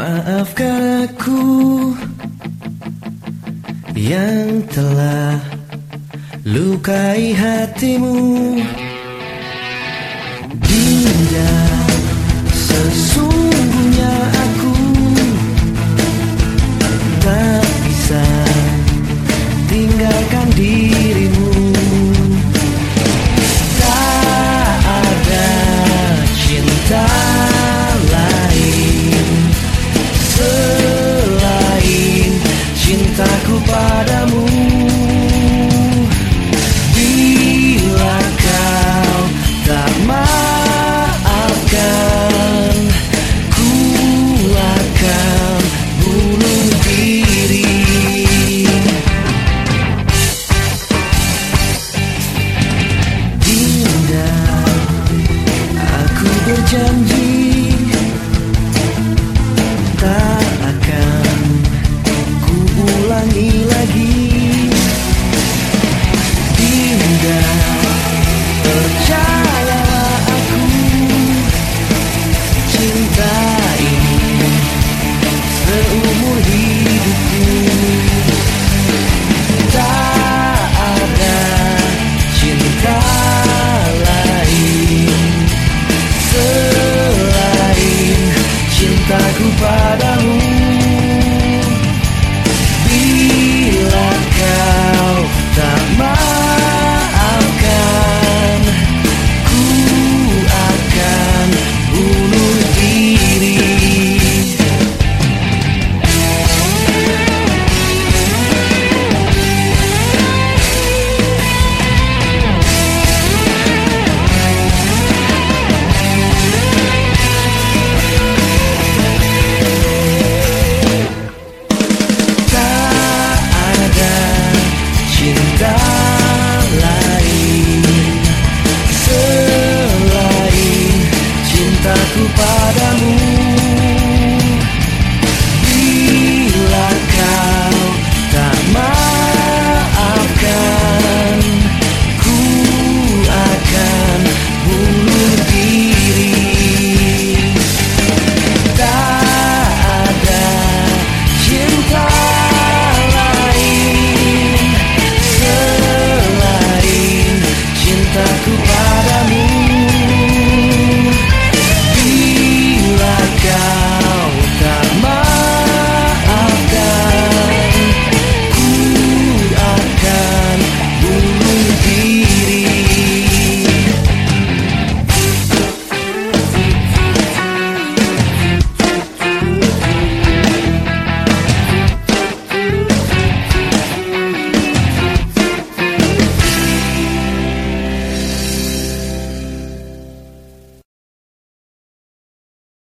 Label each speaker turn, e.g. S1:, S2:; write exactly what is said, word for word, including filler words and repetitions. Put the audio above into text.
S1: Maafkan aku yang telah lukai hatimu, Dinda. Sesungguhnya aku tak bisa tinggalkan dirimu. Tak ada cinta lain selain cintaku padamu. Bila kau tak maafkan, ku akan bunuh diri. Dinda, aku berjanji tak akan ku ulangi lagi. Dinda, percayalah aku, cinta ini seumur hidupku. Tak ada cinta lain selain cintaku padamu. Bila kau tak mau